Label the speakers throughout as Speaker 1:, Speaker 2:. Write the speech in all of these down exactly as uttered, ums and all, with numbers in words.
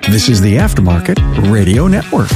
Speaker 1: This is the Aftermarket Radio Network.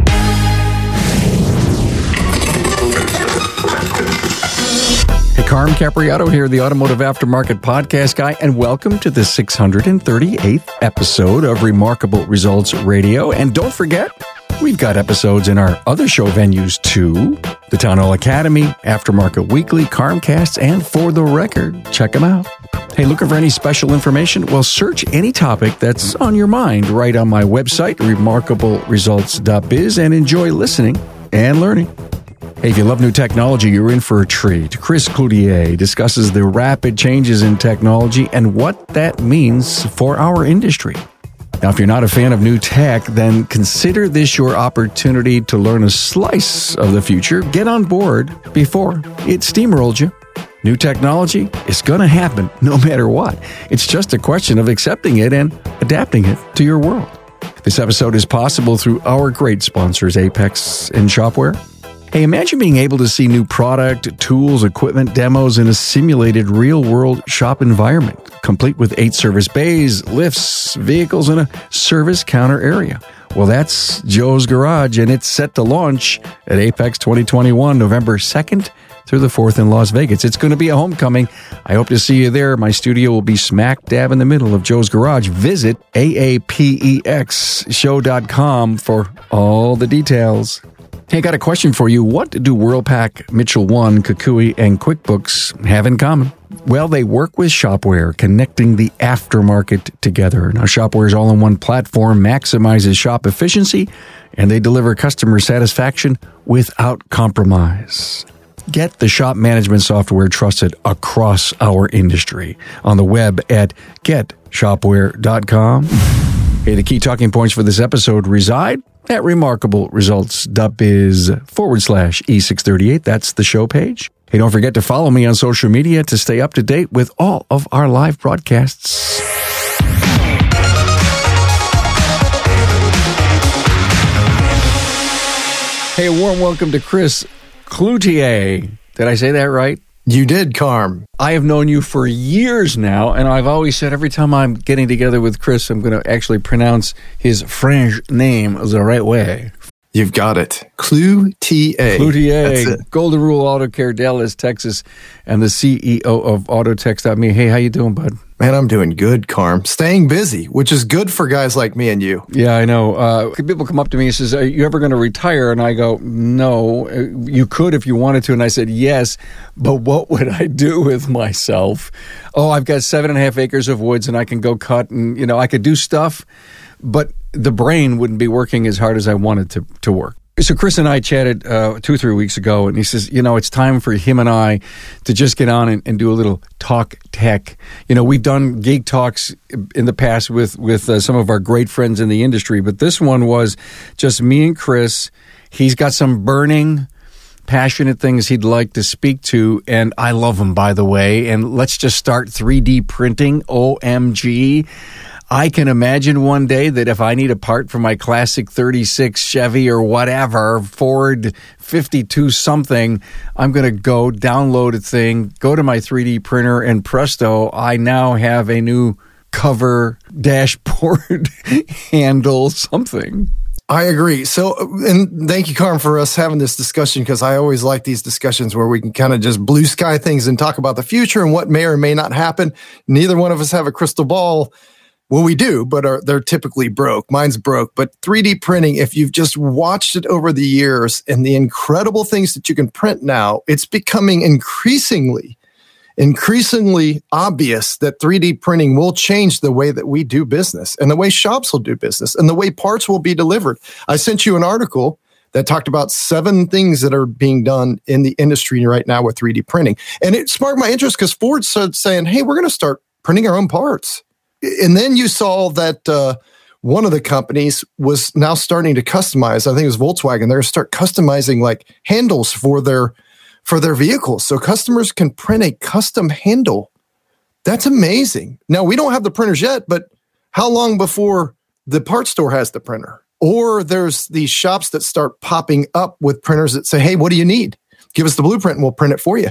Speaker 1: Hey, Carm Capriato here, the Automotive Aftermarket Podcast Guy, and welcome to the six hundred thirty-eighth episode of Remarkable Results Radio. And don't forget, we've got episodes in our other show venues too. The Town Hall Academy, Aftermarket Weekly, Carmcasts, and For the Record. Check them out. Hey, looking for any special information? Well, search any topic that's on your mind right on my website, remarkable results dot biz, and enjoy listening and learning. Hey, if you love new technology, you're in for a treat. Chris Cloutier discusses the rapid changes in technology and what that means for our industry. Now, if you're not a fan of new tech, then consider this your opportunity to learn a slice of the future. Get on board before it steamrolls you. New technology is going to happen no matter what. It's just a question of accepting it and adapting it to your world. This episode is possible through our great sponsors, Apex and Shopware. Hey, imagine being able to see new product, tools, equipment, demos in a simulated real-world shop environment, complete with eight service bays, lifts, vehicles, and a service counter area. Well, that's Joe's Garage, and it's set to launch at Apex twenty twenty-one, November second through the fourth in Las Vegas. It's going to be a homecoming. I hope to see you there. My studio will be smack dab in the middle of Joe's Garage. Visit A A P E X show dot com for all the details. Hey, I got a question for you. What do Worldpac, Mitchell one, Kukui, and QuickBooks have in common? Well, they work with Shopware, connecting the aftermarket together. Now, Shopware's all-in-one platform maximizes shop efficiency, and they deliver customer satisfaction without compromise. Get the shop management software trusted across our industry on the web at get shopware dot com. Hey, the key talking points for this episode reside at remarkable results dot biz forward slash E six thirty-eight. That's the show page. Hey, don't forget to follow me on social media to stay up to date with all of our live broadcasts. Hey, a warm welcome to Chris Cloutier. Did I say that right?
Speaker 2: You did, Carm.
Speaker 1: I have known you for years now, and I've always said every time I'm getting together with Chris, I'm going to actually pronounce his French name the right way.
Speaker 2: You've got it. Cloutier.
Speaker 1: Cloutier. Golden Rule Auto Care, Dallas, Texas, and the C E O of Autotex dot me. Hey, how you doing, bud?
Speaker 2: Man, I'm doing good, Carm. Staying busy, which is good for guys like me and you.
Speaker 1: Yeah, I know. Uh, people come up to me and says, are you ever going to retire? And I go, no. You could if you wanted to. And I said, yes, but what would I do with myself? Oh, I've got seven and a half acres of woods and I can go cut and, you know, I could do stuff, but the brain wouldn't be working as hard as I wanted to, to work. So Chris and I chatted uh, two or three weeks ago, and he says, you know, it's time for him and I to just get on and, and do a little talk tech. You know, we've done geek talks in the past with, with uh, some of our great friends in the industry, but this one was just me and Chris. He's got some burning, passionate things he'd like to speak to, and I love them, by the way. And let's just start three D printing, O M G. I can imagine one day that if I need a part for my classic thirty-six Chevy or whatever, Ford fifty-two something, I'm going to go download a thing, go to my three D printer, and presto, I now have a new cover, dashboard, handle, something.
Speaker 2: I agree. So, and thank you, Carm, for us having this discussion, because I always like these discussions where we can kind of just blue sky things and talk about the future and what may or may not happen. Neither one of us have a crystal ball. Well, we do, but are, they're typically broke. Mine's broke. But three D printing, if you've just watched it over the years and the incredible things that you can print now, it's becoming increasingly, increasingly obvious that three D printing will change the way that we do business and the way shops will do business and the way parts will be delivered. I sent you an article that talked about seven things that are being done in the industry right now with three D printing. And it sparked my interest because Ford started saying, hey, we're going to start printing our own parts. And then you saw that uh, one of the companies was now starting to customize. I think it was Volkswagen. They're going to start customizing like handles for their for their vehicles, so customers can print a custom handle. That's amazing. Now we don't have the printers yet, but how long before the parts store has the printer? Or there's these shops that start popping up with printers that say, "Hey, what do you need? Give us the blueprint, and we'll print it for you."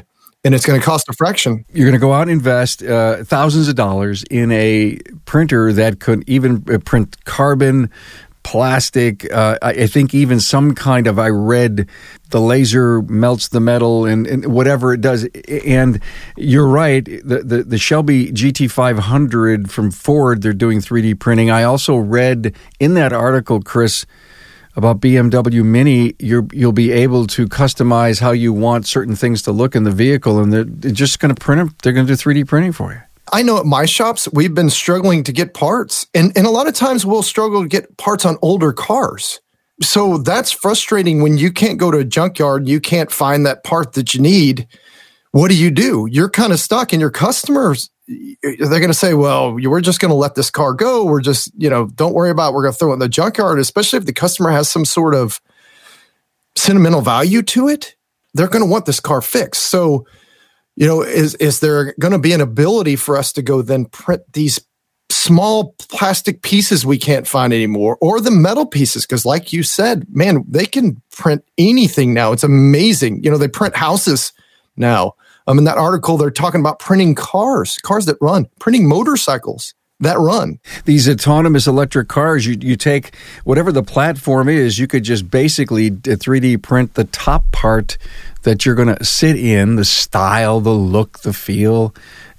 Speaker 2: And it's going to cost a fraction.
Speaker 1: You're going to go out and invest uh, thousands of dollars in a printer that could even print carbon, plastic. Uh, I think even some kind of, I read the laser melts the metal and, and whatever it does. And you're right, the, the, the Shelby G T five hundred from Ford, they're doing three D printing. I also read in that article, Chris, about B M W Mini, you're, you'll be able to customize how you want certain things to look in the vehicle, and they're, they're just going to print them. They're going to do three D printing for you.
Speaker 2: I know at my shops, we've been struggling to get parts. And, and a lot of times we'll struggle to get parts on older cars. So that's frustrating when you can't go to a junkyard and you can't find that part that you need. What do you do? You're kind of stuck, and your customers, they're going to say, well, we're just going to let this car go. We're just, you know, don't worry about it. We're going to throw it in the junkyard, especially if the customer has some sort of sentimental value to it. They're going to want this car fixed. So, you know, is, is there going to be an ability for us to go then print these small plastic pieces we can't find anymore, or the metal pieces? Because like you said, man, they can print anything now. It's amazing. You know, they print houses now. Um, in that article, they're talking about printing cars, cars that run, printing motorcycles that run.
Speaker 1: These autonomous electric cars, you you take whatever the platform is, you could just basically three D print the top part that you're going to sit in, the style, the look, the feel.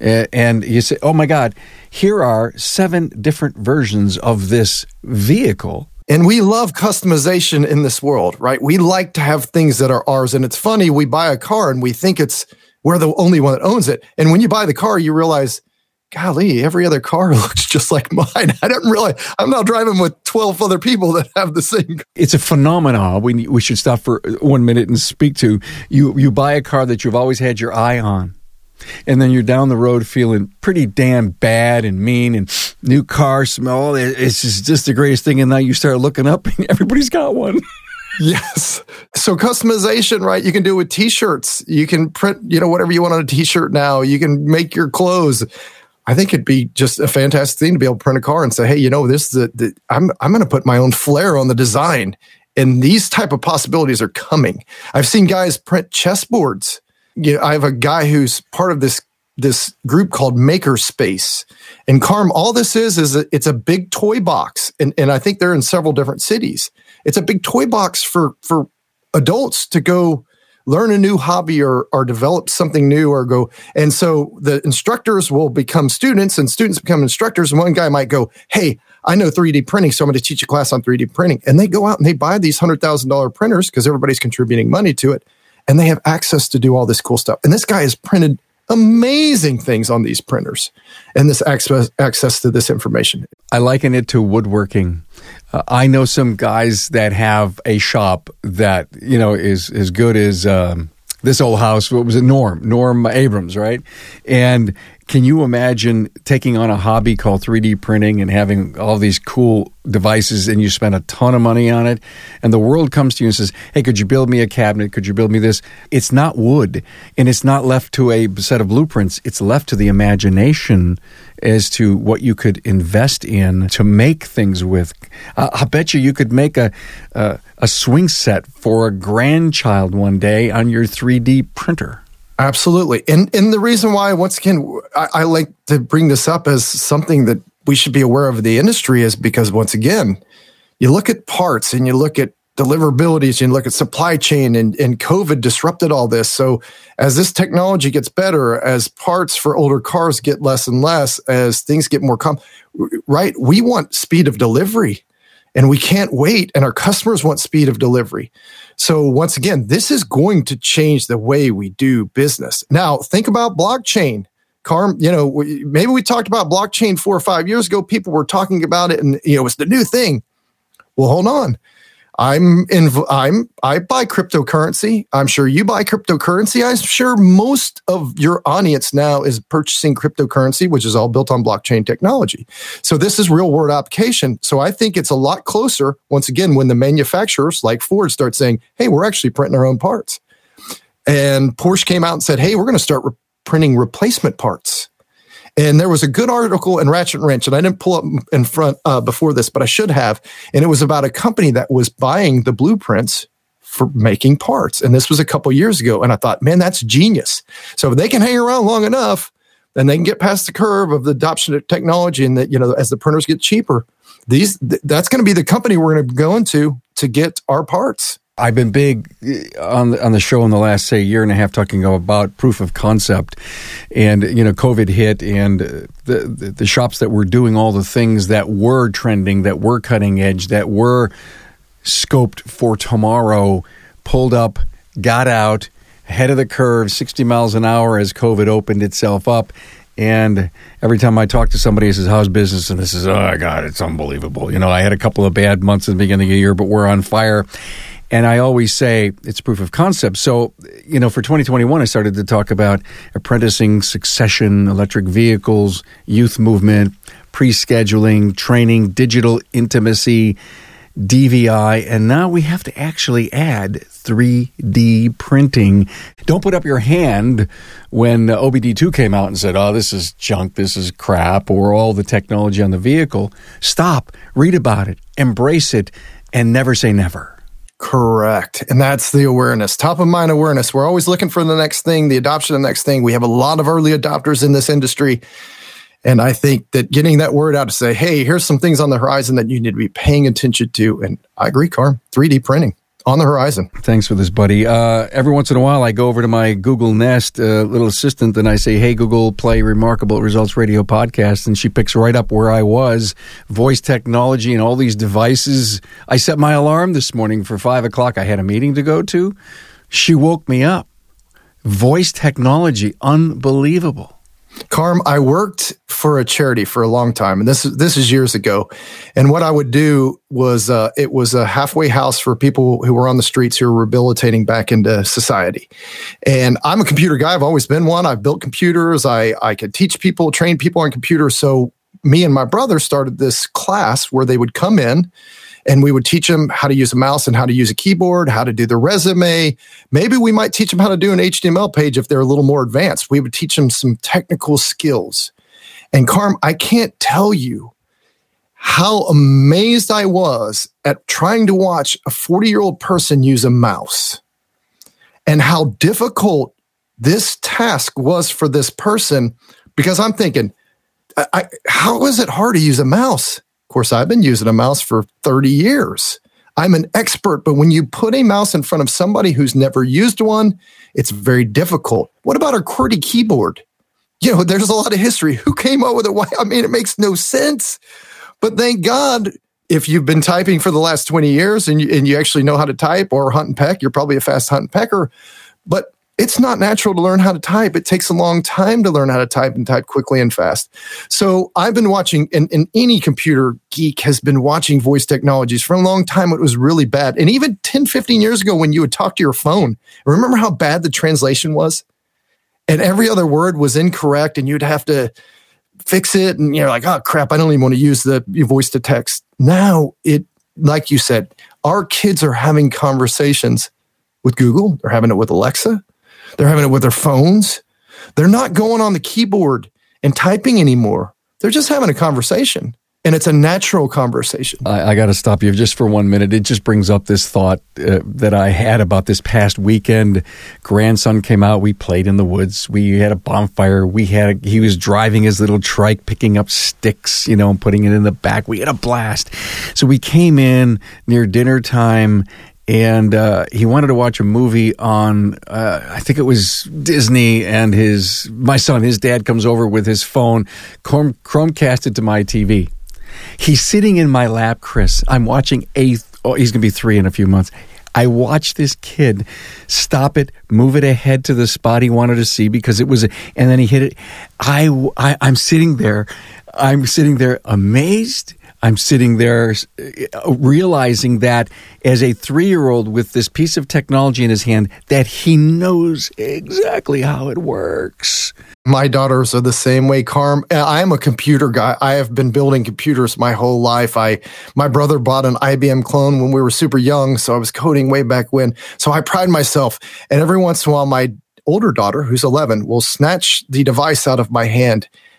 Speaker 1: And you say, oh my God, here are seven different versions of this vehicle.
Speaker 2: And we love customization in this world, right? We like to have things that are ours. And it's funny, we buy a car and we think it's we're the only one that owns it. And when you buy the car, you realize, golly, every other car looks just like mine. I didn't realize I'm now driving with twelve other people that have the same car.
Speaker 1: It's a phenomenon we we should stop for one minute and speak to. You you buy a car that you've always had your eye on, and then you're down the road feeling pretty damn bad and mean, and new car smell. It's just, just the greatest thing. And now you start looking up and everybody's got one.
Speaker 2: Yes. So customization, right? You can do it with t-shirts. You can print, you know, whatever you want on a t-shirt now. You can make your clothes. I think it'd be just a fantastic thing to be able to print a car and say, hey, you know, this is the, the I'm I'm going to put my own flair on the design. And these type of possibilities are coming. I've seen guys print chessboards. You know, I have a guy who's part of this this group called Makerspace. And Carm, all this is, is a, it's a big toy box. And, and I think they're in several different cities. It's a big toy box for, for adults to go learn a new hobby or, or develop something new or go. And so the instructors will become students and students become instructors. And one guy might go, hey, I know three D printing, so I'm going to teach a class on three D printing. And they go out and they buy these one hundred thousand dollars printers because everybody's contributing money to it. And they have access to do all this cool stuff. And this guy has printed amazing things on these printers and this access, access to this information.
Speaker 1: I liken it to woodworking. Uh, I know some guys that have a shop that, you know, is as good as um, this old house. What was it? Norm, Norm Abrams, right? And can you imagine taking on a hobby called three D printing and having all these cool devices, and you spend a ton of money on it, and the world comes to you and says, hey, could you build me a cabinet? Could you build me this? It's not wood, and it's not left to a set of blueprints. It's left to the imagination as to what you could invest in to make things with. Uh, I bet you you could make a, a, a swing set for a grandchild one day on your three D printer.
Speaker 2: Absolutely. And and the reason why, once again, I, I like to bring this up as something that we should be aware of the industry is because, once again, you look at parts and you look at deliverabilities and you look at supply chain, and, and COVID disrupted all this. So as this technology gets better, as parts for older cars get less and less, as things get more com- right, we want speed of delivery. And we can't wait, and our customers want speed of delivery. So once again, this is going to change the way we do business. Now, think about blockchain. Carm, you know, we, maybe we talked about blockchain four or five years ago. People were talking about it, and you know, it's the new thing. Well, hold on. I'm in. I'm. I buy cryptocurrency. I'm sure you buy cryptocurrency. I'm sure most of your audience now is purchasing cryptocurrency, which is all built on blockchain technology. So this is real world application. So I think it's a lot closer. Once again, when the manufacturers like Ford start saying, "Hey, we're actually printing our own parts," and Porsche came out and said, "Hey, we're going to start re- printing replacement parts." And there was a good article in Ratchet and Wrench, and I didn't pull up in front uh, before this, but I should have. And it was about a company that was buying the blueprints for making parts. And this was a couple years ago. And I thought, man, that's genius. So if they can hang around long enough, then they can get past the curve of the adoption of technology. And that, you know, as the printers get cheaper, these th- that's going to be the company we're going to go into to get our parts.
Speaker 1: I've been big on the, on the show in the last, say, year and a half talking about proof of concept. And, you know, COVID hit, and the, the, the shops that were doing all the things that were trending, that were cutting edge, that were scoped for tomorrow, pulled up, got out, ahead of the curve, sixty miles an hour as COVID opened itself up. And every time I talk to somebody who says, how's business? And this is, oh, God, it's unbelievable. You know, I had a couple of bad months at the beginning of the year, but we're on fire. And I always say it's proof of concept. So, you know, for twenty twenty-one, I started to talk about apprenticing, succession, electric vehicles, youth movement, pre-scheduling, training, digital intimacy, D V I, and now we have to actually add three D printing. Don't put up your hand when O B D two came out and said, oh, this is junk, this is crap, or all the technology on the vehicle. Stop, read about it, embrace it, and never say never.
Speaker 2: Correct. And that's the awareness, top of mind awareness. We're always looking for the next thing, the adoption of the next thing. We have a lot of early adopters in this industry. And I think that getting that word out to say, hey, here's some things on the horizon that you need to be paying attention to. And I agree, Carm, three D printing on the horizon.
Speaker 1: Thanks for this, buddy. Uh, every once in a while, I go over to my Google Nest uh, little assistant and I say, hey, Google, play Remarkable Results Radio podcast. And she picks right up where I was, voice technology and all these devices. I set my alarm this morning for five o'clock. I had a meeting to go to. She woke me up. Voice technology, unbelievable.
Speaker 2: Carm, I worked for a charity for a long time, and this is this is years ago. And what I would do was uh, it was a halfway house for people who were on the streets who were rehabilitating back into society. And I'm a computer guy. I've always been one. I've built computers. I I could teach people, train people on computers. So me and my brother started this class where they would come in, and we would teach them how to use a mouse and how to use a keyboard, how to do their resume. Maybe we might teach them how to do an H T M L page if they're a little more advanced. We would teach them some technical skills. And Carm, I can't tell you how amazed I was at trying to watch a forty-year-old person use a mouse and how difficult this task was for this person, because I'm thinking, I, I, how is it hard to use a mouse? Of course, I've been using a mouse for thirty years. I'm an expert, but when you put a mouse in front of somebody who's never used one, it's very difficult. What about our QWERTY keyboard? You know, there's a lot of history. Who came up with it? Why? I mean, it makes no sense. But thank God, if you've been typing for the last twenty years and you, and you actually know how to type or hunt and peck, you're probably a fast hunt and pecker. But it's not natural to learn how to type. It takes a long time to learn how to type and type quickly and fast. So I've been watching, and, and any computer geek has been watching voice technologies for a long time. It was really bad. And even ten, fifteen years ago when you would talk to your phone, remember how bad the translation was? And every other word was incorrect and you'd have to fix it. And you're like, oh crap, I don't even want to use the voice to text. Now it, like you said, our kids are having conversations with Google. They're having it with Alexa. They're having it with their phones. They're not going on the keyboard and typing anymore. They're just having a conversation. And it's a natural conversation.
Speaker 1: I, I got to stop you just for one minute. It just brings up this thought uh, that I had about this past weekend. Grandson came out. We played in the woods. We had a bonfire. We had a, he was driving his little trike, picking up sticks, you know, and putting it in the back. We had a blast. So we came in near dinner time. And uh, he wanted to watch a movie on, uh, I think it was Disney, and his my son, his dad comes over with his phone, Chrome, Chromecast it to my T V. He's sitting in my lap, Chris. I'm watching a, oh, he's going to be three in a few months. I watched this kid stop it, move it ahead to the spot he wanted to see because it was, a, and then he hit it. I, I, I'm sitting there, I'm sitting there amazed. I'm sitting there realizing that as a three-year-old with this piece of technology in his hand, that he knows exactly how it works.
Speaker 2: My daughters are the same way, Carm. I'm a computer guy. I have been building computers my whole life. I, my brother bought an I B M clone when we were super young, so I was coding way back when. So I pride myself. And every once in a while, my older daughter, who's eleven, will snatch the device out of my hand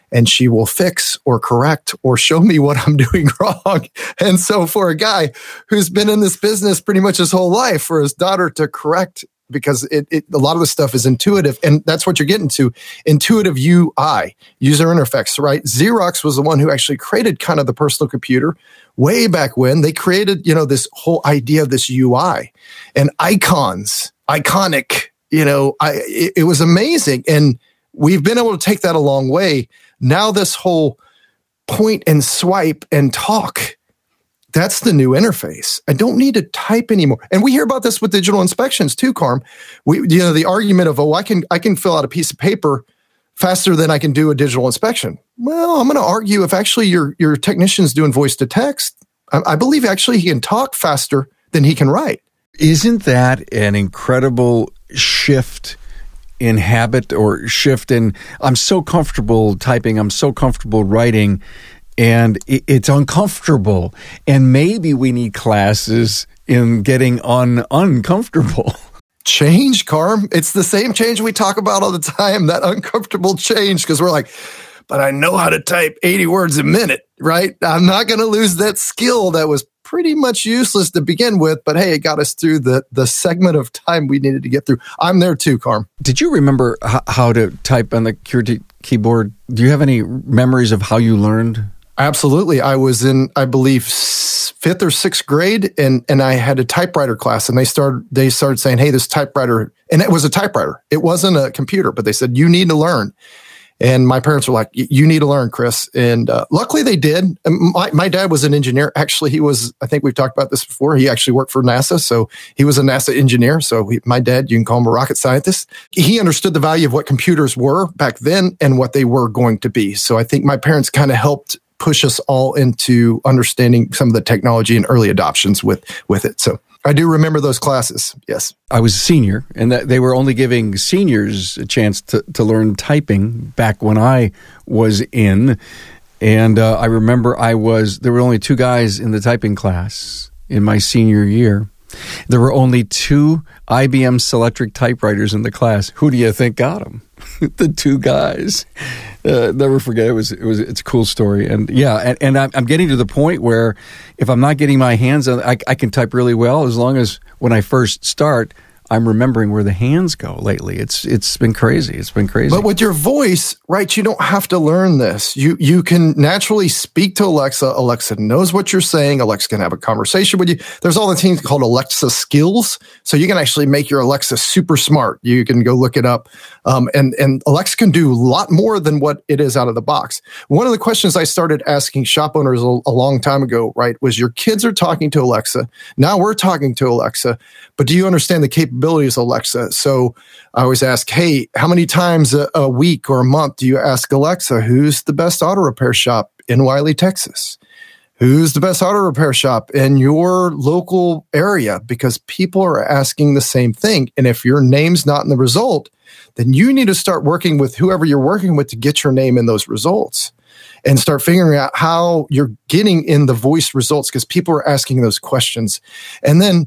Speaker 2: and she will fix or correct or show me what I'm doing wrong. And so for a guy who's been in this business pretty much his whole life, for his daughter to correct, because it, it a lot of the stuff is intuitive, and that's what you're getting to, intuitive U I, user interface, right? Xerox was the one who actually created kind of the personal computer way back when. They created, you know, this whole idea of this U I and icons, iconic, you know, I it, it was amazing. And we've been able to take that a long way. Now this whole point and swipe and talk, that's the new interface. I don't need to type anymore. And we hear about this with digital inspections too, Carm. We, you know, the argument of, oh, I can I can fill out a piece of paper faster than I can do a digital inspection. Well, I'm going to argue if actually your your technician's doing voice to text, I, I believe actually he can talk faster than he can write.
Speaker 1: Isn't that an incredible shift in habit, or shift in, I'm so comfortable typing, I'm so comfortable writing, and it, it's uncomfortable. And maybe we need classes in getting un, uncomfortable.
Speaker 2: Change, Carm. It's the same change we talk about all the time, that uncomfortable change, because we're like, but I know how to type eighty words a minute, right? I'm not going to lose that skill that was pretty much useless to begin with, but hey, it got us through the, the segment of time we needed to get through. I'm there too, Carm.
Speaker 1: Did you remember h- how to type on the QWERTY keyboard? Do you have any memories of how you learned?
Speaker 2: Absolutely. I was in, I believe, fifth or sixth grade, and, and I had a typewriter class, and they started, they started saying, hey, this typewriter, and it was a typewriter. It wasn't a computer, but they said, you need to learn. And my parents were like, you need to learn, Chris. And uh, luckily they did. My, my dad was an engineer. Actually, he was, I think we've talked about this before. He actually worked for NASA. So he was a NASA engineer. So he, my dad, you can call him a rocket scientist. He understood the value of what computers were back then and what they were going to be. So I think my parents kind of helped push us all into understanding some of the technology and early adoptions with, with it. So I do remember those classes. Yes.
Speaker 1: I was a senior, and that they were only giving seniors a chance to, to learn typing back when I was in. And uh, I remember I was, there were only two guys in the typing class in my senior year. There were only two I B M Selectric typewriters in the class. Who do you think got them? The two guys. Uh, never forget. It was, it was, it's a cool story. And yeah, and, and I'm, I'm getting to the point where if I'm not getting my hands on, I, I can type really well, as long as when I first start, I'm remembering where the hands go lately. It's it's been crazy. It's been crazy.
Speaker 2: But with your voice, right, you don't have to learn this. You you can naturally speak to Alexa. Alexa knows what you're saying. Alexa can have a conversation with you. There's all the things called Alexa skills. So you can actually make your Alexa super smart. You can go look it up. Um, and, and Alexa can do a lot more than what it is out of the box. One of the questions I started asking shop owners a, a long time ago, right, was your kids are talking to Alexa. Now we're talking to Alexa, but do you understand the capabilities of Alexa? So I always ask, hey, how many times a, a week or a month do you ask Alexa, who's the best auto repair shop in Wiley, Texas? Who's the best auto repair shop in your local area? Because people are asking the same thing. And if your name's not in the result, then you need to start working with whoever you're working with to get your name in those results and start figuring out how you're getting in the voice results, because people are asking those questions. And then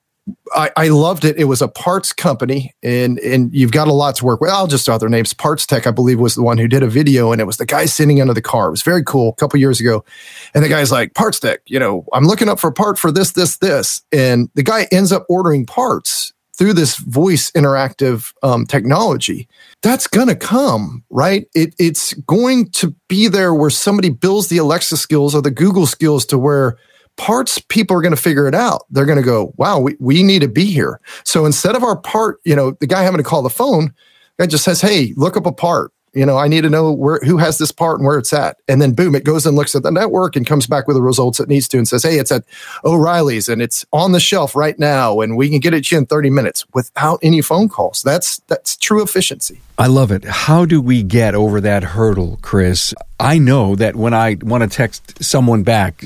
Speaker 2: I, I loved it. It was a parts company, and, and you've got a lot to work with. I'll just throw out their names. Parts Tech, I believe, was the one who did a video, and it was the guy sitting under the car. It was very cool a couple years ago. And the guy's like, Parts Tech, you know, I'm looking up for a part for this, this, this. And the guy ends up ordering parts through this voice interactive um, technology. That's going to come, right? It, it's going to be there where somebody builds the Alexa skills or the Google skills to where parts people are going to figure it out. They're going to go, wow, we, we need to be here. So instead of our part, you know, the guy having to call the phone, the guy just says, hey, look up a part. You know, I need to know where who has this part and where it's at. And then boom, it goes and looks at the network and comes back with the results it needs to and says, hey, it's at O'Reilly's and it's on the shelf right now and we can get it to you in thirty minutes without any phone calls. That's that's true efficiency.
Speaker 1: I love it. How do we get over that hurdle, Chris? I know that when I want to text someone back,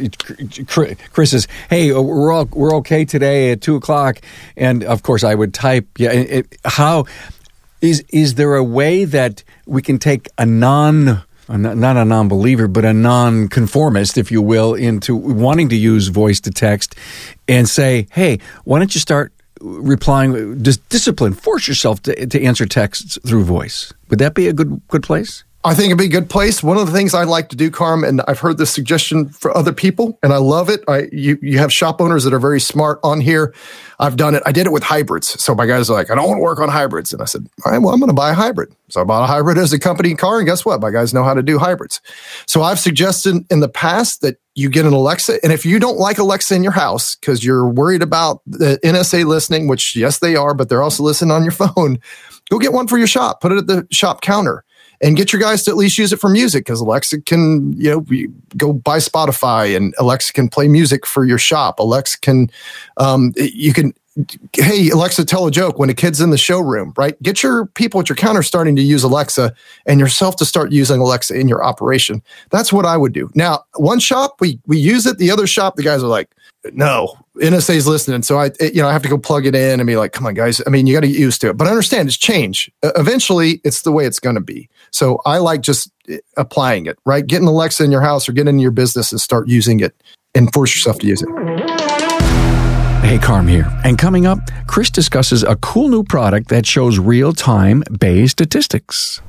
Speaker 1: Chris says, hey, we're all, we're okay today at two o'clock. And of course I would type, yeah, it, how... Is is there a way that we can take a non, not a non-believer, but a non-conformist, if you will, into wanting to use voice to text and say, hey, why don't you start replying, just discipline, force yourself to, to answer texts through voice? Would that be a good good place?
Speaker 2: I think it'd be a good place. One of the things I like to do, Carm, and I've heard this suggestion for other people, and I love it. I you you have shop owners that are very smart on here. I've done it. I did it with hybrids. So my guys are like, I don't want to work on hybrids. And I said, all right, well, I'm going to buy a hybrid. So I bought a hybrid as a company car, and guess what? My guys know how to do hybrids. So I've suggested in the past that you get an Alexa, and if you don't like Alexa in your house because you're worried about the N S A listening, which yes, they are, but they're also listening on your phone, go get one for your shop. Put it at the shop counter. And get your guys to at least use it for music, because Alexa can, you know, go buy Spotify, and Alexa can play music for your shop. Alexa can, um, you can, hey, Alexa, tell a joke when a kid's in the showroom, right? Get your people at your counter starting to use Alexa, and yourself to start using Alexa in your operation. That's what I would do. Now, one shop, we we use it. The other shop, the guys are like, no, N S A's listening. So I, you know, I have to go plug it in and be like, come on, guys. I mean, you got to get used to it. But understand, it's change. Uh, eventually, it's the way it's going to be. So I like just applying it, right? Getting Alexa in your house or get into your business and start using it and force yourself to use it.
Speaker 1: Hey, Carm here. And coming up, Chris discusses a cool new product that shows real-time Bay statistics.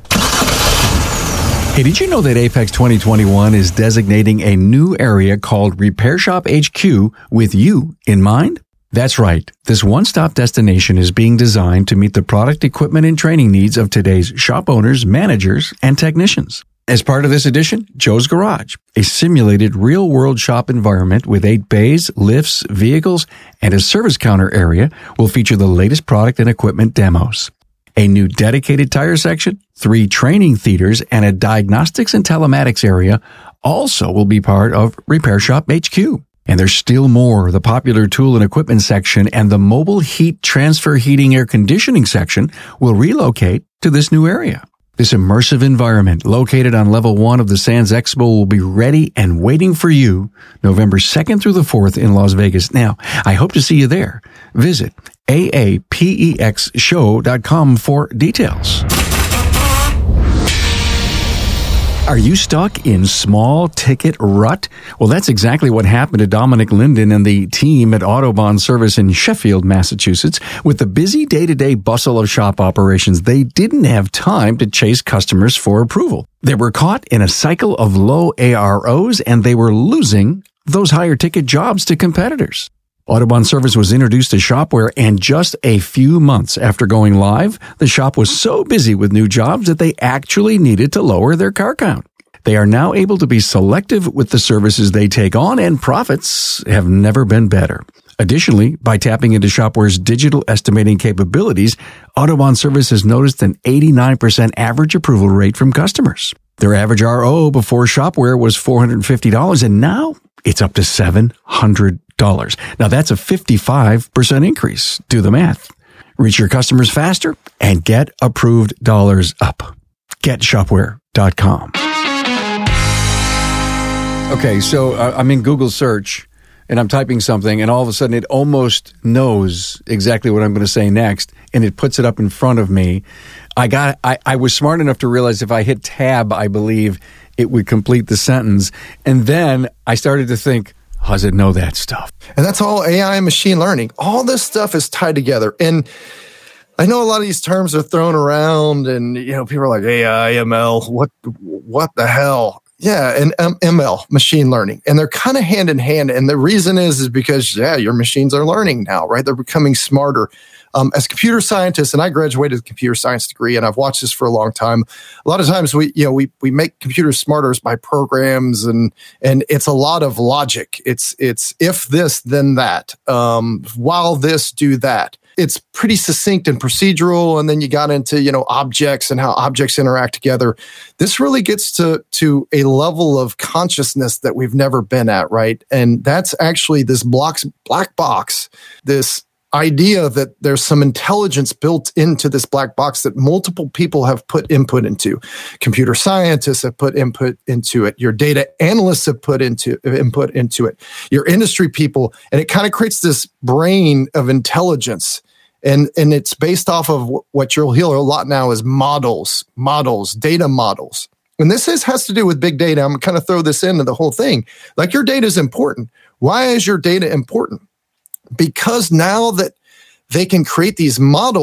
Speaker 1: Hey, did you know that Apex twenty twenty-one is designating a new area called Repair Shop H Q with you in mind? That's right. This one-stop destination is being designed to meet the product, equipment, and training needs of today's shop owners, managers, and technicians. As part of this edition, Joe's Garage, a simulated real-world shop environment with eight bays, lifts, vehicles, and a service counter area will feature the latest product and equipment demos. A new dedicated tire section, three training theaters, and a diagnostics and telematics area also will be part of Repair Shop H Q. And there's still more. The popular tool and equipment section and the mobile heat transfer heating air conditioning section will relocate to this new area. This immersive environment located on level one of the Sands Expo will be ready and waiting for you November second through the fourth in Las Vegas. Now, I hope to see you there. Visit A A P E X show dot com for details. Are you stuck in small ticket rut? Well, that's exactly what happened to Dominic Linden and the team at Autobahn Service in Sheffield, Massachusetts. With the busy day-to-day bustle of shop operations, they didn't have time to chase customers for approval. They were caught in a cycle of low A R Os, and they were losing those higher ticket jobs to competitors. Autobahn Service was introduced to Shopware, and just a few months after going live, the shop was so busy with new jobs that they actually needed to lower their car count. They are now able to be selective with the services they take on, and profits have never been better. Additionally, by tapping into Shopware's digital estimating capabilities, Autobahn Service has noticed an eighty-nine percent average approval rate from customers. Their average R O before Shopware was four hundred fifty dollars, and now it's up to seven hundred dollars. Now that's a fifty-five percent increase. Do the math. Reach your customers faster and get approved dollars up. get shopware dot com. Okay, so uh, I'm in Google search and I'm typing something, and all of a sudden it almost knows exactly what I'm going to say next, and it puts it up in front of me. I got I, I was smart enough to realize if I hit tab, I believe it would complete the sentence. And then I started to think, how does it know that stuff?
Speaker 2: And that's all A I and machine learning. All this stuff is tied together. And I know a lot of these terms are thrown around, and you know, people are like A I, M L, what what the hell? Yeah, and um, M L, machine learning. And they're kind of hand in hand. And the reason is, is because, yeah, your machines are learning now, right? They're becoming smarter. Um, as computer scientists, and I graduated with a computer science degree, and I've watched this for a long time. A lot of times we, you know, we, we make computers smarter by programs, and, and it's a lot of logic. It's, it's if this, then that. Um, while this, do that. It's pretty succinct and procedural. And then you got into, you know, objects and how objects interact together. This really gets to, to a level of consciousness that we've never been at, right? And that's actually this blocks, black box, this idea that there's some intelligence built into this black box that multiple people have put input into. Computer scientists have put input into it. Your data analysts have put into input into it. Your industry people, and it kind of creates this brain of intelligence. And, and it's based off of what you'll hear a lot now is models, models, data models. And this is, has to do with big data. I'm going to kind of throw this into the whole thing. Like, your data is important. Why is your data important? Because now that they can create these models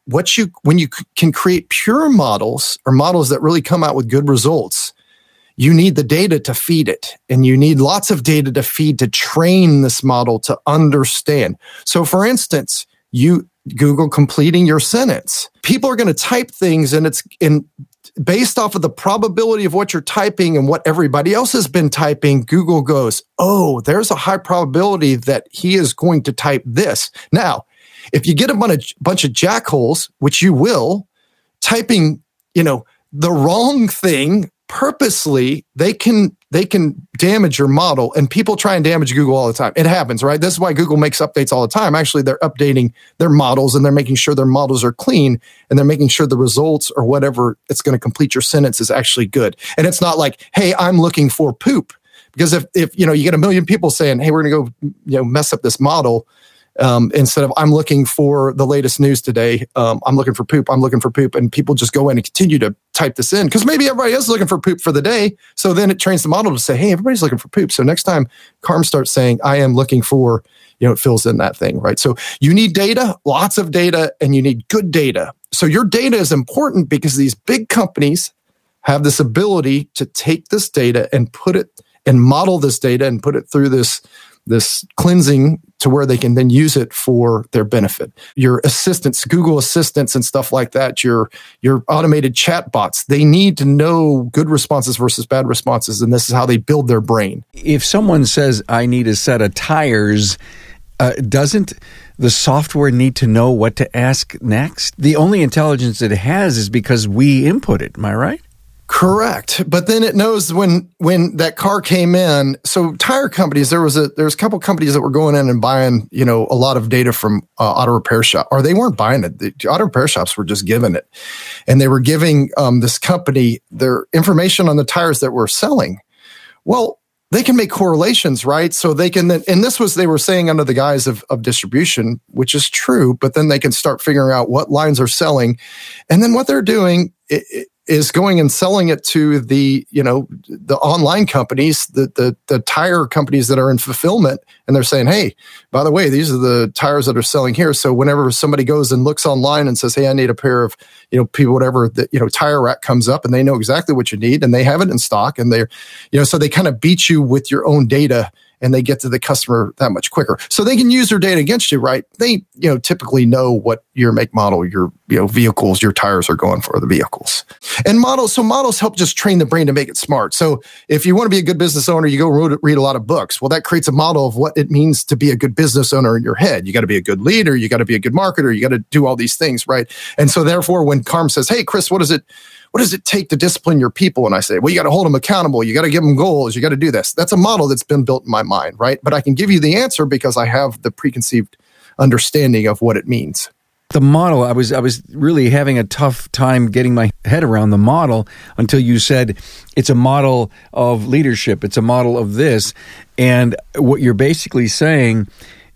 Speaker 2: what you, when you c- can create pure models or models that really come out with good results, you need the data to feed it. And you need lots of data to feed to train this model to understand. So for instance, you Google completing your sentence. People are going to type things and it's in based off of the probability of what you're typing and what everybody else has been typing. Google goes, oh, there's a high probability that he is going to type this. Now, if you get a bunch of, bunch of jackholes, which you will, typing, you know, the wrong thing purposely, they can they can damage your model, and people try and damage Google all the time. It happens, right? This is why Google makes updates all the time. Actually, they're updating their models and they're making sure their models are clean and they're making sure the results or whatever it's going to complete your sentence is actually good. And it's not like, hey, I'm looking for poop. Because if if you know you get a million people saying, hey, we're going to go you know mess up this model, Um, instead of I'm looking for the latest news today, um, I'm looking for poop, I'm looking for poop, and people just go in and continue to type this in because maybe everybody is looking for poop for the day. So then it trains the model to say, hey, everybody's looking for poop. So next time Carm starts saying, I am looking for, you know, it fills in that thing, right? So you need data, lots of data, and you need good data. So your data is important because these big companies have this ability to take this data and put it and model this data and put it through this this cleansing to where they can then use it for their benefit. Your assistants, Google Assistants and stuff like that, your, your automated chatbots, they need to know good responses versus bad responses, and this is how they build their brain.
Speaker 1: If someone says, I need a set of tires, uh, doesn't the software need to know what to ask next? The only intelligence it has is because we input it. Am I right?
Speaker 2: Correct. But then it knows when when that car came in. So tire companies, there was a there was a couple companies that were going in and buying, you know, a lot of data from uh, auto repair shop, or they weren't buying it. The auto repair shops were just giving it. And they were giving um, this company their information on the tires that were selling. Well, they can make correlations, right? So they can then, and this was, they were saying under the guise of, of distribution, which is true, but then they can start figuring out what lines are selling. And then what they're doing it, it, is going and selling it to the, you know, the online companies, the, the, the tire companies that are in fulfillment. And they're saying, hey, by the way, these are the tires that are selling here. So whenever somebody goes and looks online and says, hey, I need a pair of, you know, people, whatever, the, you know, Tire Rack comes up and they know exactly what you need and they have it in stock and they're, you know, so they kind of beat you with your own data and they get to the customer that much quicker. So they can use their data against you, right? They, you know, typically know what your make model, your, you know, vehicles, your tires are going for the vehicles. And models, so models help just train the brain to make it smart. So if you want to be a good business owner, you go read, read a lot of books. Well, that creates a model of what it means to be a good business owner in your head. You got to be a good leader. You got to be a good marketer. You got to do all these things, right? And so therefore, when Carm says, hey, Chris, what is it? What does it take to discipline your people? And I say, well, you got to hold them accountable. You got to give them goals. You got to do this. That's a model that's been built in my mind, right? But I can give you the answer because I have the preconceived understanding of what it means.
Speaker 1: The model, I was I was really having a tough time getting my head around the model until you said it's a model of leadership. It's a model of this. And what you're basically saying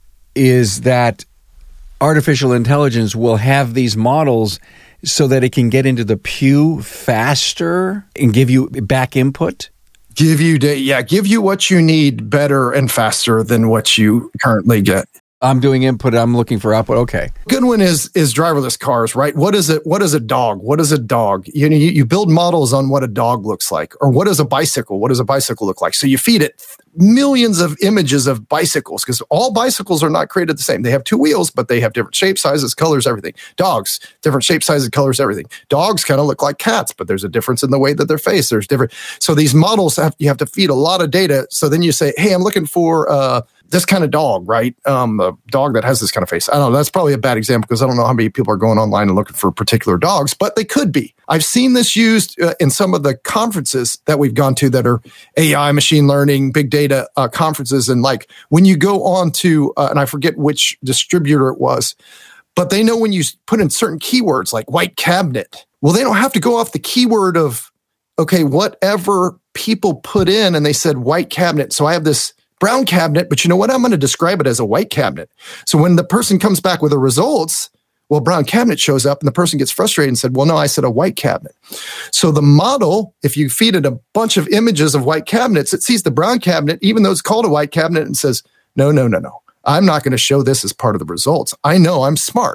Speaker 1: is that artificial intelligence will have these models so that it can get into the pew faster and give you back input?
Speaker 2: Give you, yeah, give you what you need better and faster than what you currently get.
Speaker 1: I'm doing input, I'm looking for output. Okay.
Speaker 2: Good one is is driverless cars, right? What is it? What is a dog? What is a dog? You know, you, you build models on what a dog looks like, or what is a bicycle? What does a bicycle look like? So you feed it millions of images of bicycles because all bicycles are not created the same. They have two wheels, but they have different shapes, sizes, colors, everything. Dogs, different shapes, sizes, colors, everything. Dogs kind of look like cats, but there's a difference in the way that they're faced. There's different. So these models have, you have to feed a lot of data. So then you say, hey, I'm looking for uh, this kind of dog, right? Um, a dog that has this kind of face. I don't know. That's probably a bad example because I don't know how many people are going online and looking for particular dogs, but they could be. I've seen this used uh, in some of the conferences that we've gone to that are A I, machine learning, big data uh, conferences. And like when you go on to, uh, and I forget which distributor it was, but they know when you put in certain keywords like white cabinet, well, they don't have to go off the keyword of, okay, whatever people put in and they said white cabinet. So I have this brown cabinet, but you know what? I'm going to describe it as a white cabinet. So when the person comes back with the results, well, brown cabinet shows up and the person gets frustrated and said, well, no, I said a white cabinet. So the model, if you feed it a bunch of images of white cabinets, it sees the brown cabinet, even though it's called a white cabinet, and says, no, no, no, no. I'm not going to show this as part of the results. I know I'm smart,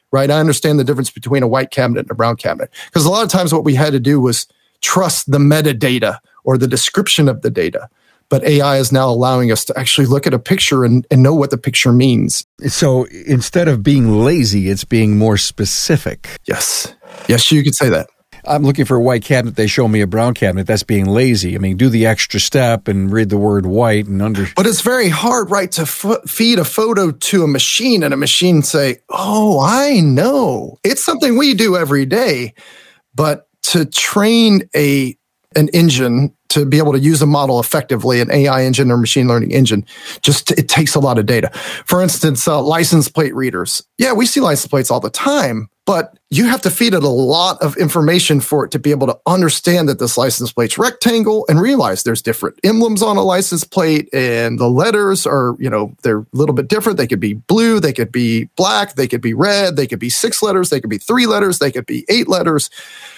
Speaker 2: right? I understand the difference between a white cabinet and a brown cabinet. Because a lot of times what we had to do was trust the metadata or the description of the data. But A I is now allowing us to actually look at a picture and, and know what the picture means.
Speaker 1: So instead of being lazy, it's being more specific.
Speaker 2: Yes. Yes, you could say that.
Speaker 1: I'm looking for a white cabinet. They show me a brown cabinet. That's being lazy. I mean, do the extra step and read the word white and under.
Speaker 2: But it's very hard, right, to f- feed a photo to a machine and a machine say, oh, I know. It's something we do every day. But to train a an engine to be able to use a model effectively, an A I engine or machine learning engine, just it takes a lot of data. For instance, uh, license plate readers. Yeah, we see license plates all the time, but you have to feed it a lot of information for it to be able to understand that this license plate's rectangle and realize there's different emblems on a license plate and the letters are, you know, they're a little bit different. They could be blue, they could be black, they could be red, they could be six letters, they could be three letters, they could be eight letters.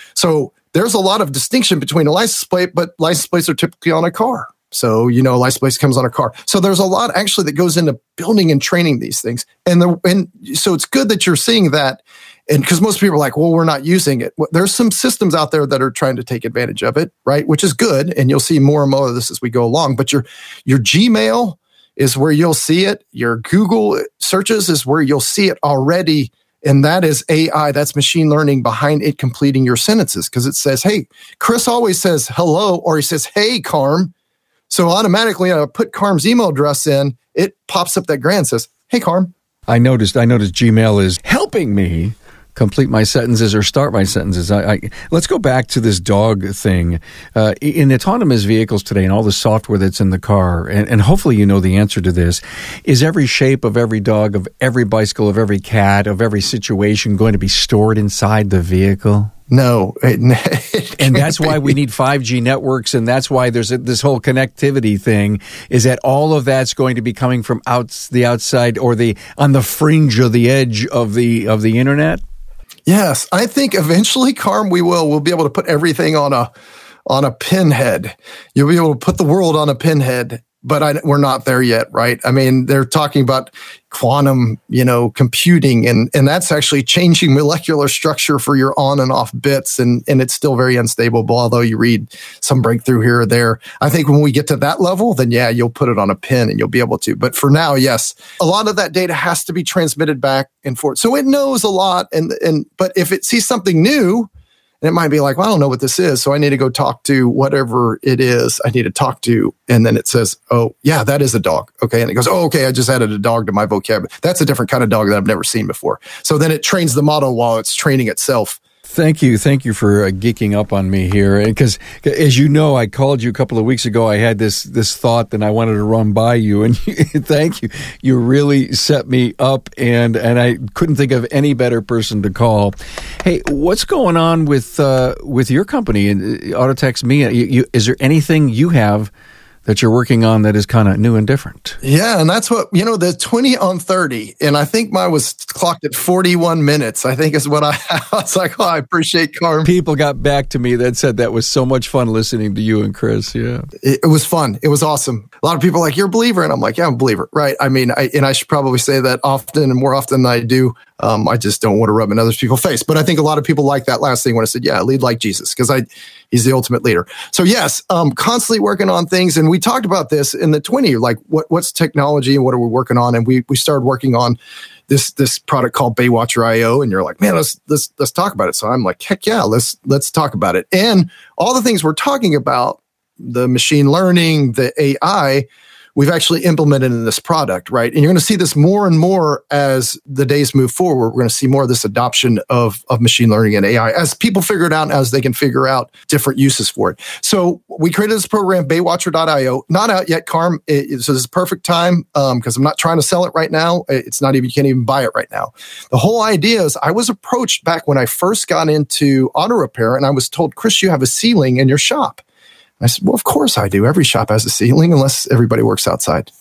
Speaker 2: So there's a lot of distinction between a license plate, but license plates are typically on a car. So, you know, a license plate comes on a car. So there's a lot actually that goes into building and training these things. And the, and so it's good that you're seeing that. And because most people are like, well, we're not using it. Well, there's some systems out there that are trying to take advantage of it, right? Which is good. And you'll see more and more of this as we go along. But your, your Gmail is where you'll see it. Your Google searches is where you'll see it already. And that is A I, that's machine learning behind it completing your sentences. Because it says, hey, Chris always says hello, or he says, hey, Carm. So automatically, I put Carm's email address in, it pops up that grant and says, hey, Carm.
Speaker 1: I noticed, I noticed Gmail is helping me complete my sentences or start my sentences. I, I, let's go back to this dog thing. Uh, in autonomous vehicles today and all the software that's in the car, and, and hopefully you know the answer to this, is every shape of every dog, of every bicycle, of every cat, of every situation going to be stored inside the vehicle?
Speaker 2: No. It, it
Speaker 1: and that's why we need five G networks, and that's why there's a, this whole connectivity thing, is that all of that's going to be coming from outs, the outside or the on the fringe or the edge of the of the internet?
Speaker 2: Yes, I think eventually, Carm, we will. We'll be able to put everything on a on a pinhead. You'll be able to put the world on a pinhead, but I, we're not there yet, right? I mean, they're talking about quantum, you know, computing, and and that's actually changing molecular structure for your on and off bits, and and it's still very unstable. Although you read some breakthrough here or there, I think when we get to that level, then yeah, you'll put it on a pin and you'll be able to. But for now, yes, a lot of that data has to be transmitted back and forth, so it knows a lot. And and but if it sees something new, and it might be like, well, I don't know what this is, so I need to go talk to whatever it is I need to talk to. And then it says, oh, yeah, that is a dog. Okay. And it goes, oh, okay, I just added a dog to my vocabulary. That's a different kind of dog that I've never seen before. So then it trains the model while it's training itself.
Speaker 1: Thank you. Thank you for uh, geeking up on me here. Because as you know, I called you a couple of weeks ago. I had this this thought that I wanted to run by you. And thank you. You really set me up. And, and I couldn't think of any better person to call. Hey, what's going on with uh, with your company, and Autotex Mia? You, you, is there anything you have that you're working on that is kind of new and different?
Speaker 2: Yeah, and that's what, you know, the twenty on thirty, and I think mine was clocked at forty-one minutes, I think is what I, I was like, oh, I appreciate Carm.
Speaker 1: People got back to me that said that was so much fun listening to you and Chris, yeah.
Speaker 2: It, it was fun. It was awesome. A lot of people are like, you're a believer, and I'm like, yeah, I'm a believer, right? I mean, I, and I should probably say that often and more often than I do. Um, I just don't want to rub in other people's face. But I think a lot of people like that last thing when I said, yeah, lead like Jesus, because I he's the ultimate leader. So yes, um, constantly working on things. And we talked about this in the twenty, like what what's technology and what are we working on? And we we started working on this this product called Baywatcher I O. And you're like, man, let's let's let's talk about it. So I'm like, heck yeah, let's let's talk about it. And all the things we're talking about, the machine learning, the A I, we've actually implemented in this product, right? And you're going to see this more and more as the days move forward. We're going to see more of this adoption of, of machine learning and A I as people figure it out, and as they can figure out different uses for it. So we created this program, Baywatcher dot I O, not out yet, Carm. It, so this is perfect time because um, I'm not trying to sell it right now. It's not even, you can't even buy it right now. The whole idea is I was approached back when I first got into auto repair, and I was told, Chris, you have a ceiling in your shop. I said, well, of course I do. Every shop has a ceiling unless everybody works outside.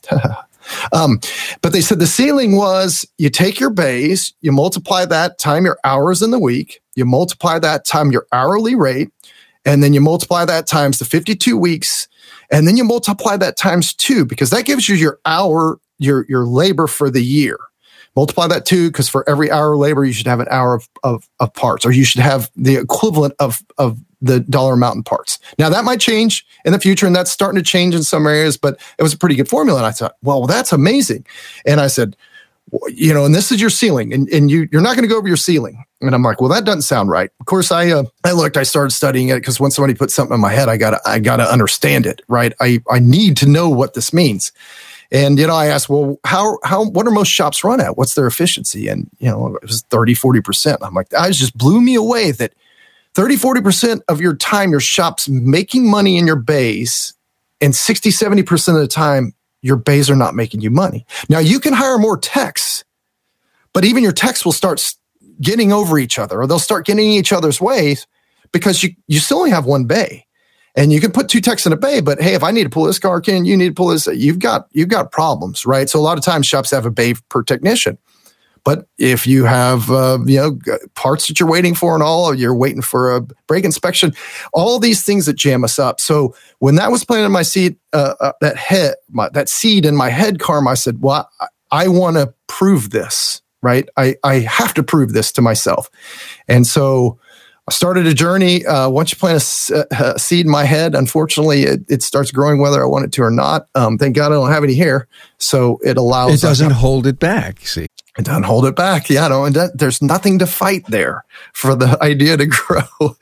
Speaker 2: um, but they said the ceiling was you take your bays, you multiply that time your hours in the week, you multiply that time your hourly rate, and then you multiply that times the fifty-two weeks, and then you multiply that times two, because that gives you your hour, your, your labor for the year. Multiply that two, because for every hour of labor, you should have an hour of, of, of parts, or you should have the equivalent of, of the dollar amount in parts. Now, that might change in the future, and that's starting to change in some areas, but it was a pretty good formula. And I thought, well, that's amazing. And I said, you know, and this is your ceiling, and, and you, you're not going to go over your ceiling. And I'm like, well, that doesn't sound right. Of course, I uh, I looked, I started studying it, because when somebody puts something in my head, I gotta I gotta understand it, right? I, I need to know what this means. And, you know, I asked, well, how, how, what are most shops run at? What's their efficiency? And, you know, it was thirty, forty percent. I'm like, that just blew me away that thirty, forty percent of your time, your shop's making money in your bays, and sixty, seventy percent of the time, your bays are not making you money. Now, you can hire more techs, but even your techs will start getting over each other, or they'll start getting in each other's ways, because you, you still only have one bay. And you can put two techs in a bay, but hey, if I need to pull this car, Ken, you need to pull this, you've got, you've got problems, right? So a lot of times shops have a bay per technician. But if you have, uh, you know, parts that you're waiting for and all, or you're waiting for a brake inspection, all these things that jam us up. So when that was planted in my seed, uh, uh, that head, my, that seed in my head, Carm, I said, well, I, I want to prove this, right? I, I have to prove this to myself. And so I started a journey. Uh, once you plant a, a seed in my head, unfortunately, it, it starts growing whether I want it to or not. Um, thank God I don't have any hair, so it allows.
Speaker 1: It doesn't uh, hold it back. See,
Speaker 2: it doesn't hold it back. Yeah, no, and that, there's nothing to fight there for the idea to grow.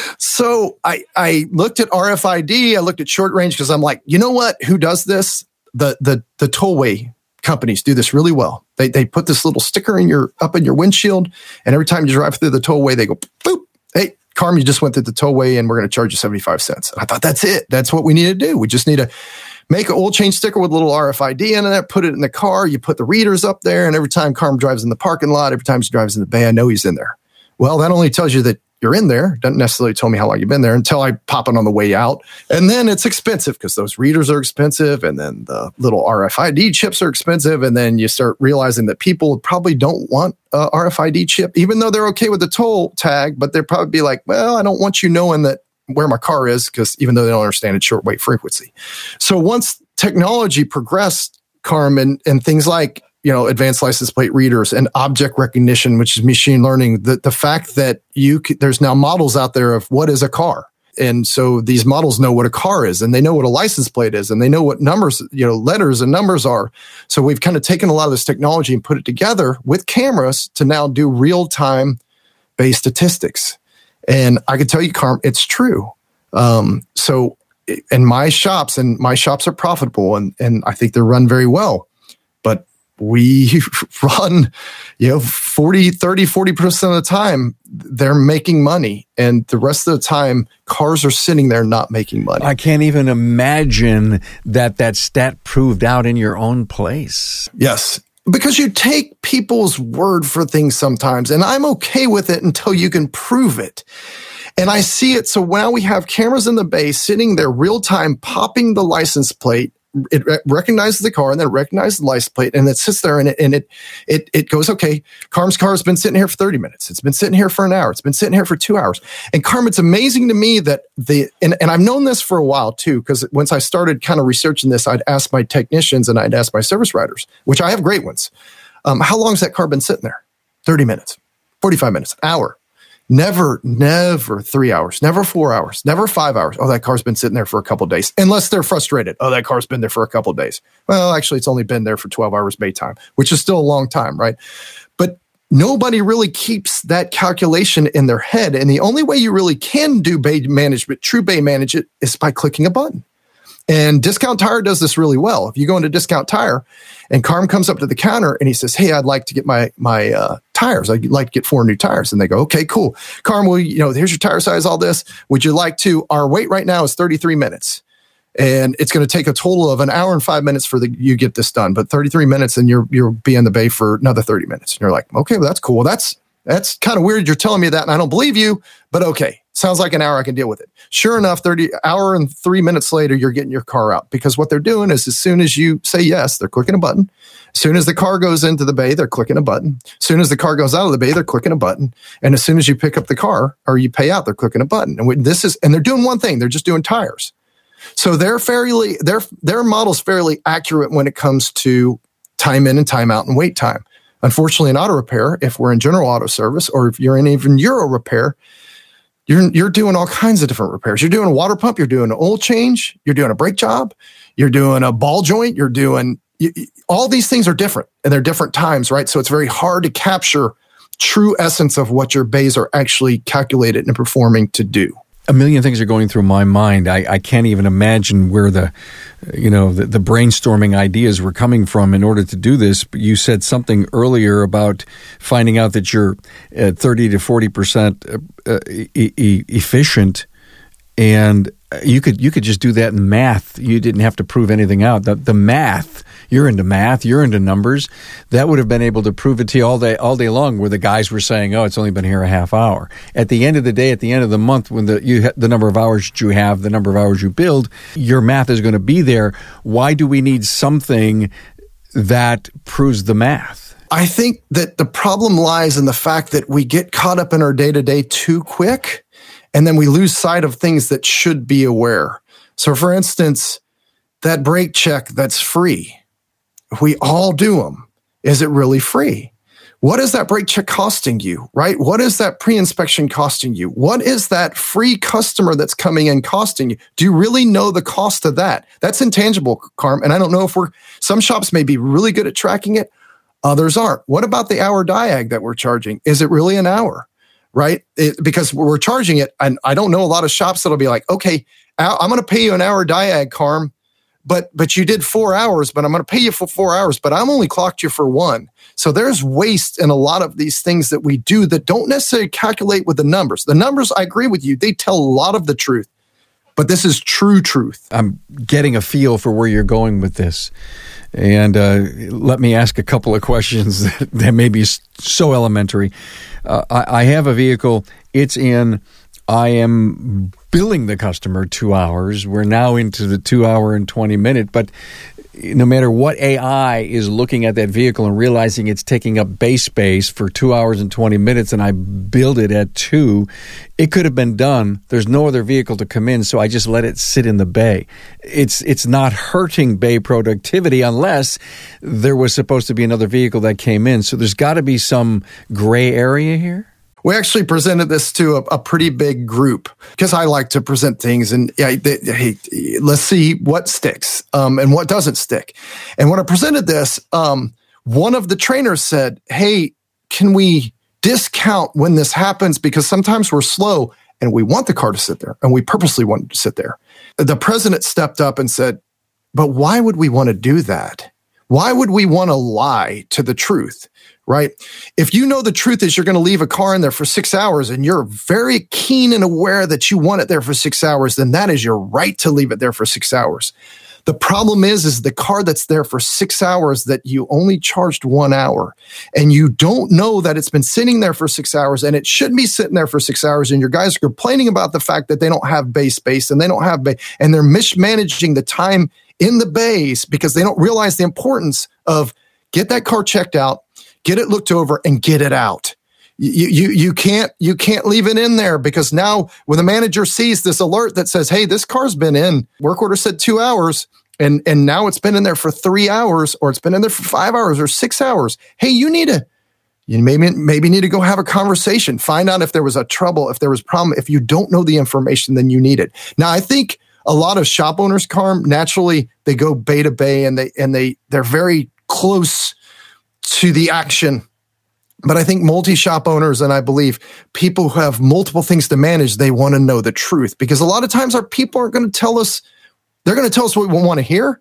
Speaker 2: So I I looked at R F I D. I looked at short range, because I'm like, you know what? Who does this? The the the tollway companies do this really well. They they put this little sticker in your up in your windshield, and every time you drive through the tollway, they go boop. Hey, Carm, you just went through the tollway, and we're going to charge you seventy-five cents. I thought, that's it. That's what we need to do. We just need to make an oil change sticker with a little R F I D in it, put it in the car. You put the readers up there, and every time Carm drives in the parking lot, every time he drives in the bay, I know he's in there. Well, that only tells you that you're in there. Doesn't necessarily tell me how long you've been there until I pop it on the way out. And then it's expensive, because those readers are expensive, and then the little R F I D chips are expensive. And then you start realizing that people probably don't want a R F I D chip, even though they're okay with the toll tag, but they'll probably be like, well, I don't want you knowing that where my car is, because even though they don't understand its short wave frequency. So once technology progressed, Carm, and, and things like, you know, advanced license plate readers and object recognition, which is machine learning, the, the fact that you c- there's now models out there of what is a car. And so these models know what a car is, and they know what a license plate is, and they know what numbers, you know, letters and numbers are. So we've kind of taken a lot of this technology and put it together with cameras to now do real-time based statistics. And I can tell you, Carm, it's true. Um, so in my shops, and my shops are profitable, and, and I think they're run very well, but we run, you know, forty, thirty, forty percent of the time they're making money. And the rest of the time, cars are sitting there not making money.
Speaker 1: I can't even imagine that that stat proved out in your own place.
Speaker 2: Yes. Because you take people's word for things sometimes, and I'm okay with it until you can prove it. And I see it. So now we have cameras in the bay sitting there real time, popping the license plate. It re- recognizes the car, and then it recognizes the license plate, and it sits there, and it and it it it goes, okay, Carm's car has been sitting here for thirty minutes. It's been sitting here for an hour. It's been sitting here for two hours. And Carm, it's amazing to me that the and, and I've known this for a while too, because once I started kind of researching this, I'd ask my technicians and I'd ask my service writers, which I have great ones. Um, how long has that car been sitting there? thirty minutes, forty-five minutes, an hour. Never, never three hours, never four hours, never five hours. Oh, that car's been sitting there for a couple of days, unless they're frustrated. Oh, that car's been there for a couple of days. Well, actually, it's only been there for twelve hours bay time, which is still a long time, right? But nobody really keeps that calculation in their head. And the only way you really can do bay management, true bay manage it, is by clicking a button. And Discount Tire does this really well. If you go into Discount Tire and Carm comes up to the counter and he says, hey, I'd like to get my my uh, tires. I'd like to get four new tires. And they go, okay, cool. Carm, well, you know, here's your tire size, all this. Would you like to? Our wait right now is thirty-three minutes. And it's going to take a total of an hour and five minutes for the you get this done. But thirty-three minutes, and you're you'll be in the bay for another thirty minutes. And you're like, okay, well, that's cool. That's that's kind of weird. You're telling me that, and I don't believe you, but okay. Sounds like an hour. I can deal with it. Sure enough, thirty hour and three minutes later, you're getting your car out, because what they're doing is, as soon as you say yes, they're clicking a button. As soon as the car goes into the bay, they're clicking a button. As soon as the car goes out of the bay, they're clicking a button. And as soon as you pick up the car or you pay out, they're clicking a button. And this is, and they're doing one thing. They're just doing tires. So they're fairly, their their model's fairly accurate when it comes to time in and time out and wait time. Unfortunately, in auto repair, if we're in general auto service or if you're in even Euro repair, you're, you're doing all kinds of different repairs. You're doing a water pump, you're doing an oil change, you're doing a brake job, you're doing a ball joint, you're doing, you, all these things are different and they're different times, right? So it's very hard to capture true essence of what your bays are actually calculated and performing to do.
Speaker 1: A million things are going through my mind. I, I can't even imagine where the, you know, the, the brainstorming ideas were coming from in order to do this. But you said something earlier about finding out that you're at thirty to forty percent uh, e- e- efficient, and you could you could just do that in math. You didn't have to prove anything out. The, the math. You're into math. You're into numbers. That would have been able to prove it to you all day, all day long. Where the guys were saying, "Oh, it's only been here a half hour." At the end of the day, at the end of the month, when the you the number of hours that you have, the number of hours you build, your math is going to be there. Why do we need something that proves the math?
Speaker 2: I think that the problem lies in the fact that we get caught up in our day to day too quick, and then we lose sight of things that should be aware. So, for instance, that brake check that's free. We all do them. Is it really free? What is that brake check costing you, right? What is that pre-inspection costing you? What is that free customer that's coming in costing you? Do you really know the cost of that? That's intangible, Carm. And I don't know if we're, some shops may be really good at tracking it. Others aren't. What about the hour diag that we're charging? Is it really an hour, right? It, because we're charging it. And I don't know a lot of shops that'll be like, okay, I'm going to pay you an hour diag, Carm. But but you did four hours, but I'm going to pay you for four hours, but I'm only clocked you for one. So there's waste in a lot of these things that we do that don't necessarily calculate with the numbers. The numbers, I agree with you, they tell a lot of the truth, but this is true truth.
Speaker 1: I'm getting a feel for where you're going with this. And uh, let me ask a couple of questions that, that may be so elementary. Uh, I, I have a vehicle. It's in... I am billing the customer two hours. We're now into the two hour and twenty minute, but no matter what A I is looking at that vehicle and realizing it's taking up bay space for two hours and twenty minutes and I billed it at two, it could have been done. There's no other vehicle to come in, so I just let it sit in the bay. It's it's not hurting bay productivity unless there was supposed to be another vehicle that came in. So there's got to be some gray area here.
Speaker 2: We actually presented this to a, a pretty big group because I like to present things and yeah, they, hey, let's see what sticks um, and what doesn't stick. And when I presented this, um, one of the trainers said, hey, can we discount when this happens? Because sometimes we're slow and we want the car to sit there and we purposely want it to sit there. The president stepped up and said, but why would we want to do that? Why would we want to lie to the truth? Right? If you know the truth is you're going to leave a car in there for six hours and you're very keen and aware that you want it there for six hours, then that is your right to leave it there for six hours. The problem is, is the car that's there for six hours that you only charged one hour and you don't know that it's been sitting there for six hours and it shouldn't be sitting there for six hours. And your guys are complaining about the fact that they don't have bay space and they don't have bay and they're mismanaging the time in the bays because they don't realize the importance of get that car checked out, get it looked over, and get it out. You, you, you can't, you can't leave it in there because now when the manager sees this alert that says, hey, this car's been in, work order said two hours, and, and now it's been in there for three hours, or it's been in there for five hours or six hours. Hey, you need to, you maybe, maybe need to go have a conversation, find out if there was a trouble, if there was a problem. If you don't know the information, then you need it. Now, I think a lot of shop owners, Carm, naturally they go bay to bay and they, and they, they're very close to the action. But I think multi-shop owners, and I believe people who have multiple things to manage, they want to know the truth because a lot of times our people aren't going to tell us, they're going to tell us what we want to hear.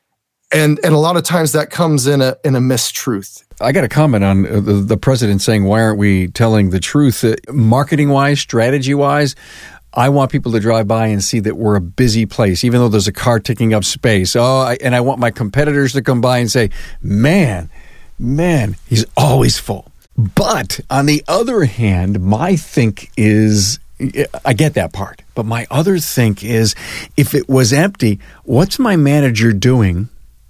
Speaker 2: And and a lot of times that comes in a in a mistruth.
Speaker 1: I got a comment on the, the president saying, why aren't we telling the truth? Uh, marketing-wise, strategy-wise, I want people to drive by and see that we're a busy place, even though there's a car taking up space. Oh, I, and I want my competitors to come by and say, man, Man, he's always full. But on the other hand, my think is, I get that part, but my other think is, if it was empty, what's my manager doing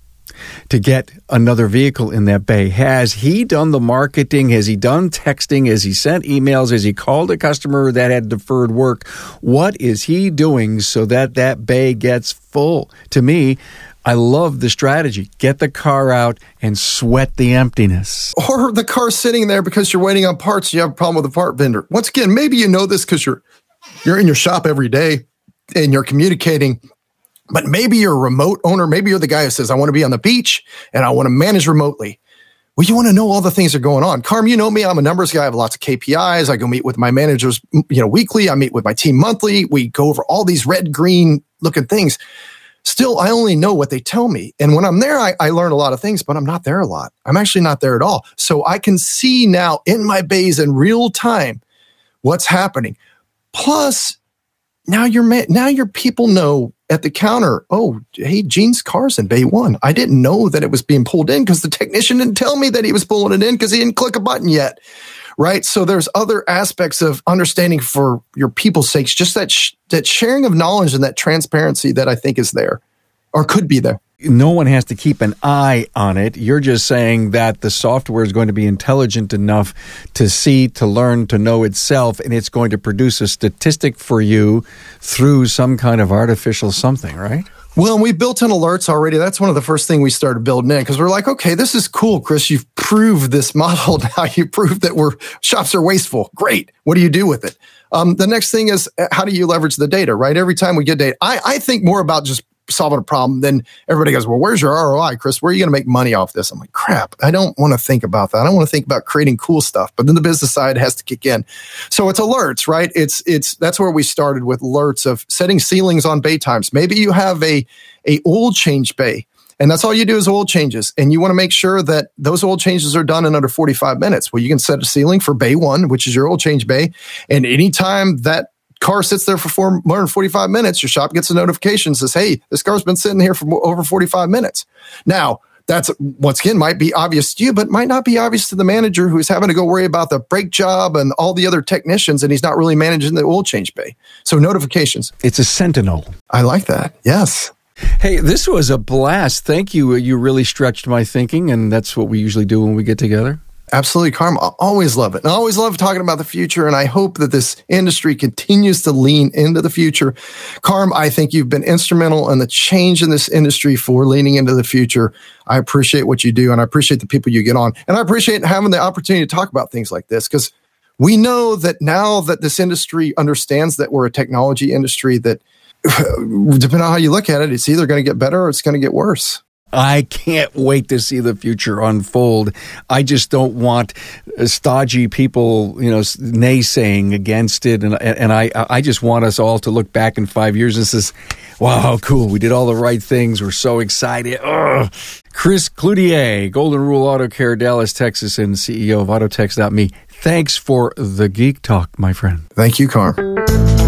Speaker 1: to get another vehicle in that bay? Has he done the marketing? Has he done texting? Has he sent emails? Has he called a customer that had deferred work? What is he doing so that that bay gets full? To me, I love the strategy. Get the car out and sweat the emptiness.
Speaker 2: Or the car's sitting there because you're waiting on parts. You have a problem with the part vendor. Once again, maybe you know this because you're you're in your shop every day and you're communicating. But maybe you're a remote owner. Maybe you're the guy who says, I want to be on the beach and I want to manage remotely. Well, you want to know all the things that are going on. Carm, you know me. I'm a numbers guy. I have lots of K P Is. I go meet with my managers, you know, weekly. I meet with my team monthly. We go over all these red, green looking things. Still, I only know what they tell me. And when I'm there, I, I learn a lot of things, but I'm not there a lot. I'm actually not there at all. So I can see now in my bays in real time what's happening. Plus, now your man, now your people know at the counter, oh, hey, Gene's car's in bay one. I didn't know that it was being pulled in because the technician didn't tell me that he was pulling it in because he didn't click a button yet, right? So there's other aspects of understanding for your people's sakes, just that sh- that sharing of knowledge and that transparency that I think is there or could be there.
Speaker 1: No one has to keep an eye on it. You're just saying that the software is going to be intelligent enough to see, to learn, to know itself, and it's going to produce a statistic for you through some kind of artificial something, right?
Speaker 2: Well, we built in alerts already. That's one of the first things we started building in because we're like, okay, this is cool, Chris. You've proved this model. Now you proved that we're shops are wasteful. Great. What do you do with it? Um, the next thing is how do you leverage the data, right? Every time we get data, I, I think more about just solving a problem, then everybody goes, well, where's your R O I, Chris? Where are you going to make money off this? I'm like, crap, I don't want to think about that. I don't want to think about creating cool stuff, but then the business side has to kick in. So it's alerts, right? It's, it's, that's where we started with alerts of setting ceilings on bay times. Maybe you have a, a oil change bay and that's all you do is oil changes. And you want to make sure that those oil changes are done in under forty-five minutes. Well, you can set a ceiling for bay one, which is your oil change bay. And anytime that car sits there for four, more than forty-five minutes, your shop gets a notification, says, hey, this car's been sitting here for over forty-five minutes. Now, that's, once again, might be obvious to you, but might not be obvious to the manager who's having to go worry about the brake job and all the other technicians, and he's not really managing the oil change bay. So notifications.
Speaker 1: It's a sentinel.
Speaker 2: I like that. Yes.
Speaker 1: Hey, this was a blast. Thank you. You really stretched my thinking, and that's what we usually do when we get together.
Speaker 2: Absolutely, Carm. I always love it. And I always love talking about the future, and I hope that this industry continues to lean into the future. Carm, I think you've been instrumental in the change in this industry for leaning into the future. I appreciate what you do, and I appreciate the people you get on. And I appreciate having the opportunity to talk about things like this, because we know that now that this industry understands that we're a technology industry, that depending on how you look at it, it's either going to get better or it's going to get worse.
Speaker 1: I can't wait to see the future unfold. I just don't want stodgy people, you know, naysaying against it. And and I I just want us all to look back in five years and says, wow, how cool. We did all the right things. We're so excited. Ugh. Chris Cloutier, Golden Rule Auto Care, Dallas, Texas, and C E O of Autotex dot me. Thanks for the Geek Talk, my friend.
Speaker 2: Thank you, Carm.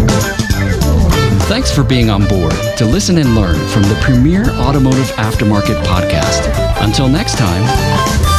Speaker 3: Thanks for being on board to listen and learn from the premier automotive aftermarket podcast. Until next time.